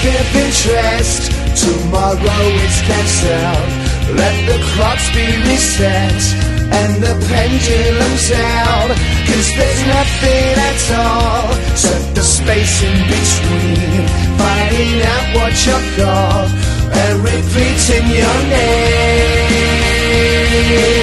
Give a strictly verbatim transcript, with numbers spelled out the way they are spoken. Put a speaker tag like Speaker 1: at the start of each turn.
Speaker 1: keep interest. Tomorrow is cancelled. Let the clocks be reset and the pendulums out. Cause there's nothing at all except the space in between. Finding out what you're called and repeating your name.